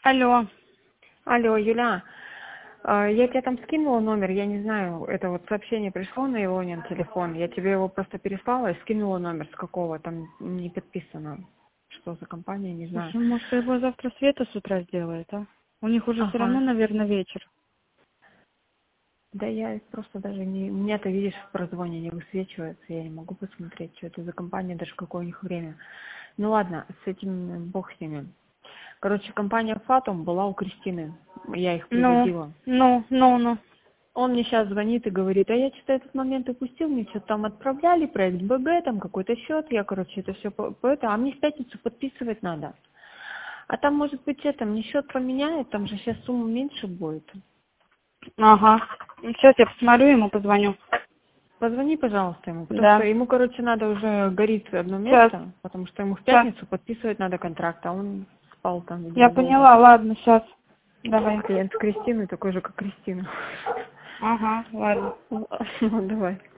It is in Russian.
Алло. Алло, Юля, я тебе там скинула номер, я не знаю, это вот сообщение пришло на Илонин телефон, я тебе его просто переслала и скинула номер, с какого, там не подписано, что за компания, не знаю. Слушай, может, его завтра Света с утра сделает, а? У них уже все равно, Ага. наверное, вечер. Да я просто даже не... У меня-то, видишь, в прозвоне не высвечивается, я не могу посмотреть, что это за компания, даже какое у них время. Ну ладно, с этим бог с ними. Короче, компания Фатум была у Кристины, я их приводила. Ну. Он мне сейчас звонит и говорит, а я что-то этот момент упустил, мне что-то там отправляли, проект БГ, там какой-то счет, я, короче, это все по это, а мне в пятницу подписывать надо. А там, может быть, это, мне счет поменяют, там же сейчас сумма меньше будет. Ага. Сейчас я посмотрю, ему позвоню. Позвони, пожалуйста, ему, потому что Да. ему, короче, надо уже горит одно Сейчас. место, потому что ему в Сейчас. пятницу подписывать надо контракт, а он спал там, Я видимо, долго. поняла, ладно, сейчас. Давай. Клиент Кристины такой же, как Кристина. Ага, ладно. Ну, давай.